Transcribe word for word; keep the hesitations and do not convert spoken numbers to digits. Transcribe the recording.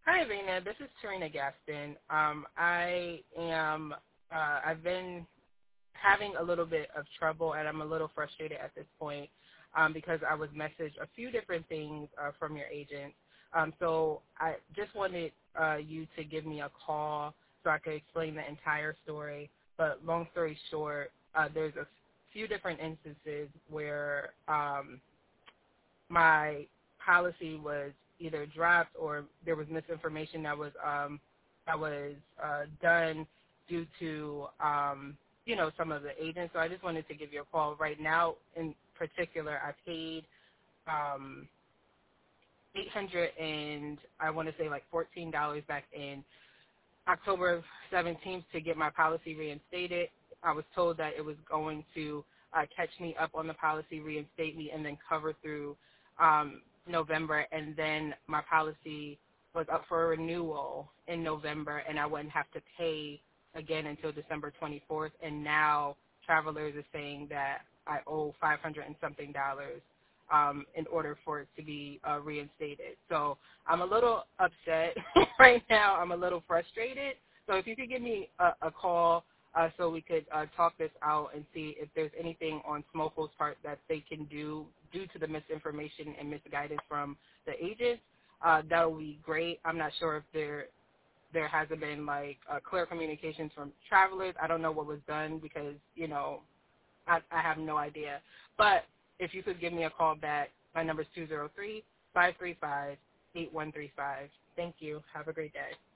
Hi, Raina. This is Tarina Gaston. Um, I am. Uh, I've been having a little bit of trouble, and I'm a little frustrated at this point um, because I was messaged a few different things uh, from your agent. Um, so I just wanted uh, you to give me a call so I could explain the entire story. But long story short, uh, there's a few different instances where um, my policy was either dropped or there was misinformation that was um, that was uh, done due to um, you know some of the agents. So I just wanted to give you a call right now. In particular, I paid um, eight hundred and I want to say like fourteen dollars back in October seventeenth to get my policy reinstated. I was told that it was going to uh, catch me up on the policy, reinstate me, and then cover through um, November. And then my policy was up for renewal in November, and I wouldn't have to pay again until December twenty-fourth. And now Travelers is saying that I owe five hundred and something dollars um, in order for it to be uh, reinstated. So I'm a little upset right now. I'm a little frustrated. So if you could give me a, a call uh, so we could uh, talk this out and see if there's anything on Smoko's part that they can do due to the misinformation and misguidance from the agents, uh, that would be great. I'm not sure if there there hasn't been like uh, clear communications from Travelers. I don't know what was done because, you know, I, I have no idea. But if you could give me a call back, my number is two zero three, five three five, eight one three five. Thank you. Have a great day.